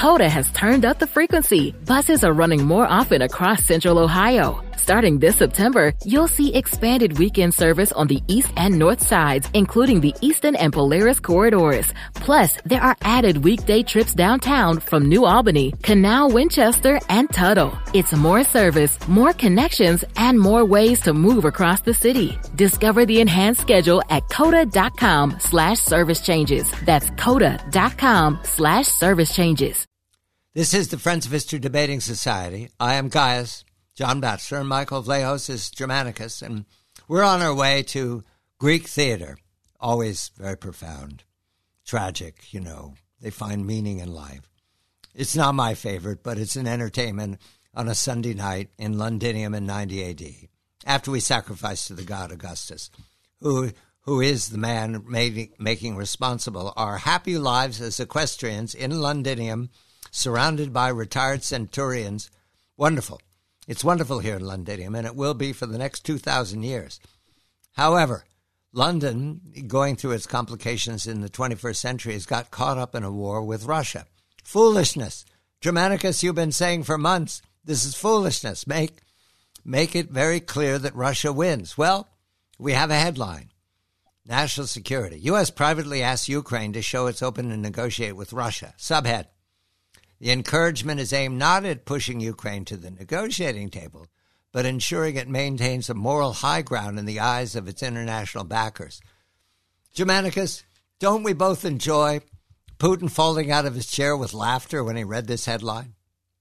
Coda has turned up the frequency. Buses are running more often across Central Ohio. Starting this September, you'll see expanded weekend service on the east and north sides, including the Eastern and Polaris corridors. Plus, there are added weekday trips downtown from New Albany, Canal, Winchester, and Tuttle. It's more service, more connections, and more ways to move across the city. Discover the enhanced schedule at coda.com/service changes. That's coda.com/service changes. This is the Friends of History Debating Society. I am Gaius, John Batchelor, and Michael Vlahos is Germanicus, and we're on our way to Greek theater. Always very profound, tragic, they find meaning in life. It's not my favorite, but it's an entertainment on a Sunday night in Londinium in 90 AD, after we sacrificed to the god Augustus, who is the man making responsible our happy lives as equestrians in Londinium, surrounded by retired centurions. Wonderful. It's wonderful here in Londinium, and it will be for the next 2,000 years. However, London, going through its complications in the 21st century, has got caught up in a war with Russia. Foolishness. Germanicus, you've been saying for months, this is foolishness. Make it very clear that Russia wins. Well, we have a headline. National security. U.S. privately asks Ukraine to show it's open to negotiate with Russia. Subhead. The encouragement is aimed not at pushing Ukraine to the negotiating table, but ensuring it maintains a moral high ground in the eyes of its international backers. Germanicus, don't we both enjoy Putin falling out of his chair with laughter when he read this headline?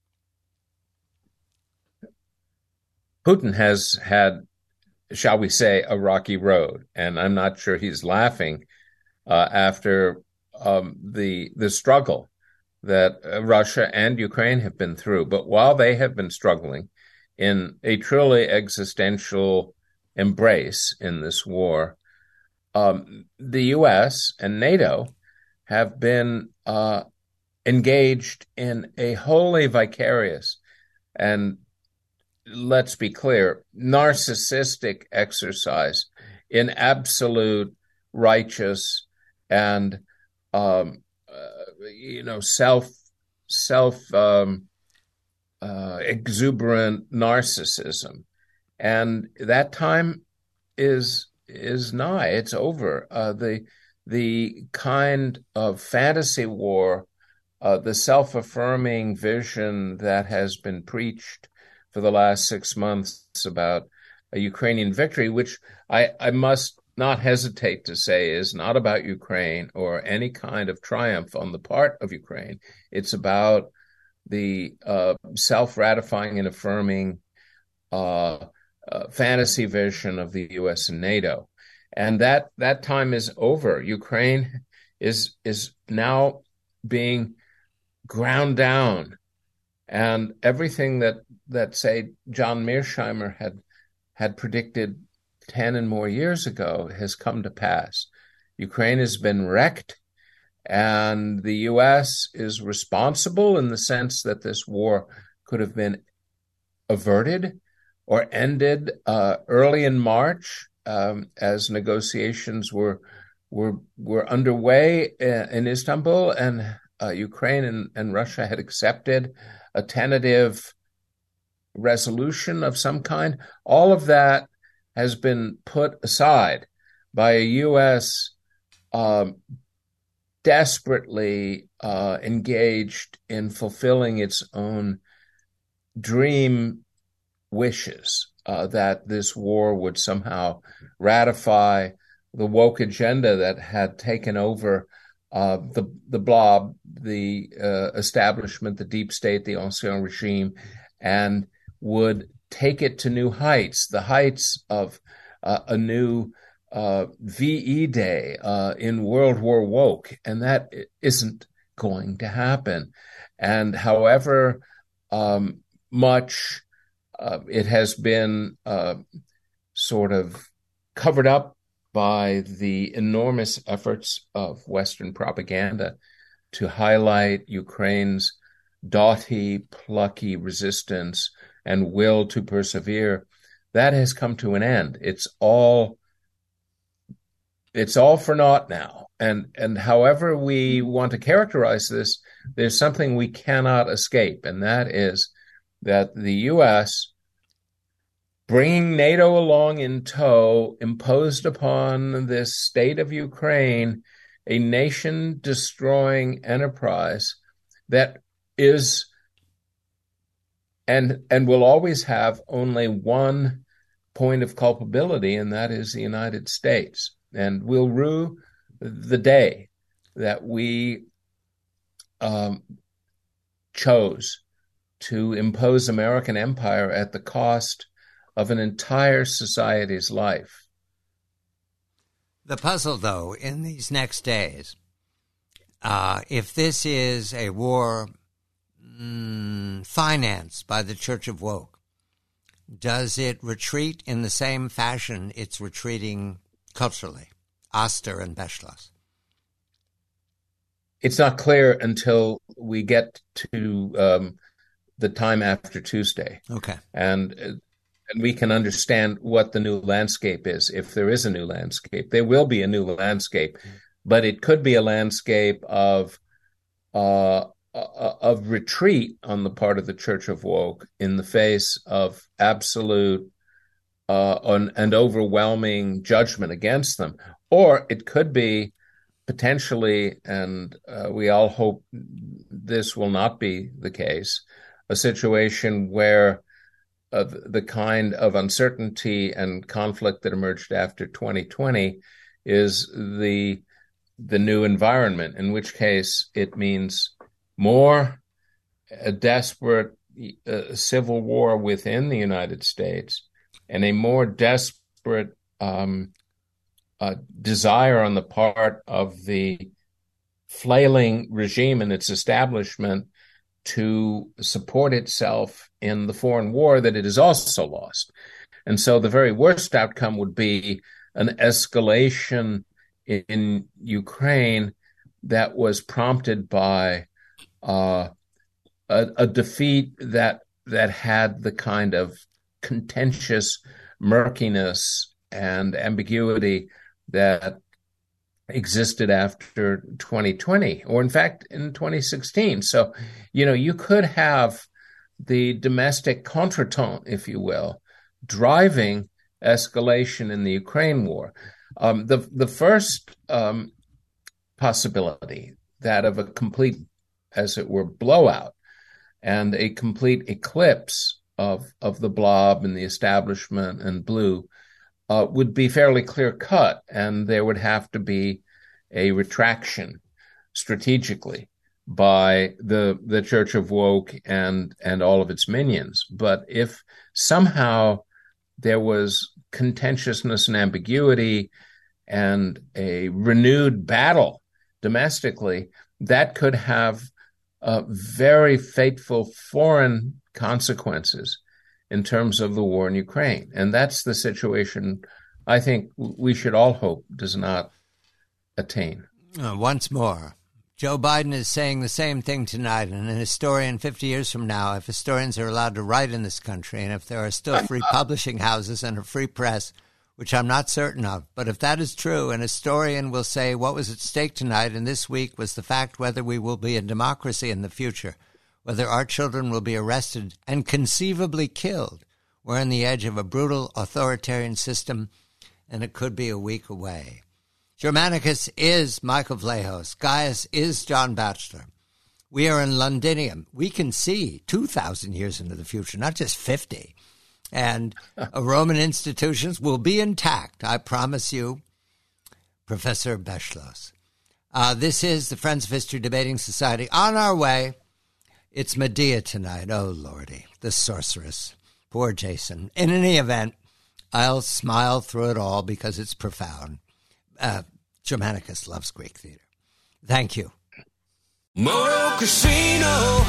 Putin has had, shall we say, a rocky road, and I'm not sure he's laughing after the struggle that Russia and Ukraine have been through. But while they have been struggling in a truly existential embrace in this war, the U.S. and NATO have been engaged in a wholly vicarious and, let's be clear, narcissistic exercise in absolute righteous and exuberant narcissism, and that time is nigh. It's over. The kind of fantasy war, the self-affirming vision that has been preached for the last 6 months about a Ukrainian victory, which I must not hesitate to say is not about Ukraine or any kind of triumph on the part of Ukraine. It's about the self-ratifying and affirming fantasy vision of the U.S. and NATO. And that time is over. Ukraine is now being ground down. And everything that say, John Mearsheimer had predicted 10 and more years ago has come to pass. Ukraine has been wrecked, and the U.S. is responsible in the sense that this war could have been averted or ended early in March as negotiations were underway in Istanbul, and Ukraine and Russia had accepted a tentative resolution of some kind. All of that has been put aside by a U.S. Desperately engaged in fulfilling its own dream wishes that this war would somehow ratify the woke agenda that had taken over the blob, the establishment, the deep state, the ancien regime, and would take it to new heights, the heights of a new VE Day in World War Woke, and that isn't going to happen. And however much it has been sort of covered up by the enormous efforts of Western propaganda to highlight Ukraine's doughty, plucky resistance and will to persevere, that has come to an end. It's all for naught now. And however we want to characterize this, there's something we cannot escape, and that is that the U.S., bringing NATO along in tow, imposed upon this state of Ukraine a nation-destroying enterprise that is and will always have only one point of culpability, and that is the United States. And will rue the day that we chose to impose American empire at the cost of an entire society's life. The puzzle, though, in these next days, if this is a war financed by the Church of Woke, does it retreat in the same fashion it's retreating culturally, Oster and Beschloss? It's not clear until we get to the time after Tuesday. Okay. And we can understand what the new landscape is, if there is a new landscape. There will be a new landscape, but it could be a landscape of retreat on the part of the Church of Woke in the face of absolute and overwhelming judgment against them. Or it could be potentially, and we all hope this will not be the case, a situation where the kind of uncertainty and conflict that emerged after 2020 is the new environment, in which case it means more a desperate civil war within the United States and a more desperate desire on the part of the flailing regime and its establishment to support itself in the foreign war that it has also lost. And so the very worst outcome would be an escalation in Ukraine that was prompted by a defeat that had the kind of contentious murkiness and ambiguity that existed after 2020, or in fact in 2016. So, you could have the domestic contretemps, if you will, driving escalation in the Ukraine war. The first possibility, that of a complete, as it were, blowout and a complete eclipse of the blob and the establishment and blue, would be fairly clear-cut, and there would have to be a retraction strategically by the Church of Woke and all of its minions. But if somehow there was contentiousness and ambiguity and a renewed battle domestically, that could have very fateful foreign consequences in terms of the war in Ukraine. And that's the situation I think we should all hope does not attain. Once more, Joe Biden is saying the same thing tonight. And an historian 50 years from now, if historians are allowed to write in this country, and if there are still free publishing houses and a free press, which I'm not certain of, but if that is true, an historian will say what was at stake tonight and this week was the fact whether we will be a democracy in the future, whether our children will be arrested and conceivably killed. We're on the edge of a brutal authoritarian system, and it could be a week away. Germanicus is Michael Vlahos. Gaius is John Batchelor. We are in Londinium. We can see 2,000 years into the future, not just 50. And Roman institutions will be intact, I promise you, Professor Beschloss. This is the Friends of History Debating Society. On our way, it's Medea tonight. Oh, Lordy, the sorceress. Poor Jason. In any event, I'll smile through it all because it's profound. Germanicus loves Greek theater. Thank you. Moto Casino,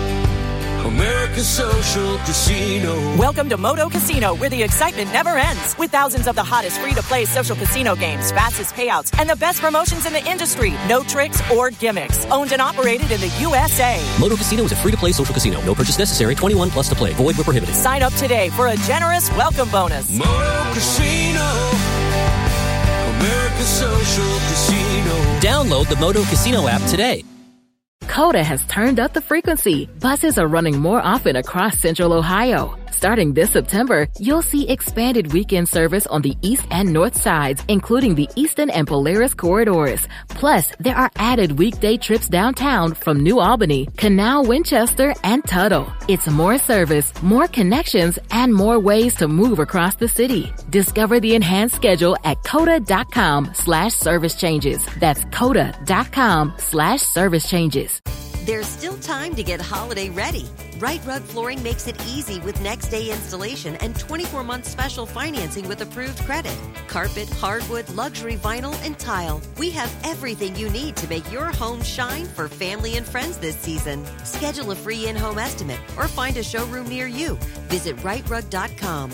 America's social casino. Welcome to Moto Casino, where the excitement never ends. With thousands of the hottest free-to-play social casino games, fastest payouts, and the best promotions in the industry. No tricks or gimmicks. Owned and operated in the USA. Moto Casino is a free-to-play social casino. No purchase necessary. 21 plus to play. Void where prohibited. Sign up today for a generous welcome bonus. Moto Casino, America. American Social Casino. Download the Moto Casino app today. Coda has turned up the frequency. Buses are running more often across Central Ohio. Starting this September, you'll see expanded weekend service on the east and north sides, including the Eastern and Polaris corridors. Plus, there are added weekday trips downtown from New Albany, Canal, Winchester, and Tuttle. It's more service, more connections, and more ways to move across the city. Discover the enhanced schedule at coda.com/service changes. That's coda.com/service changes. There's still time to get holiday ready. Right Rug Flooring makes it easy with next day installation and 24-month special financing with approved credit. Carpet, hardwood, luxury vinyl, and tile. We have everything you need to make your home shine for family and friends this season. Schedule a free in-home estimate or find a showroom near you. Visit rightrug.com,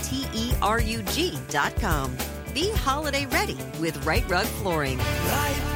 RITERUG.com. Be holiday ready with Right Rug Flooring. Right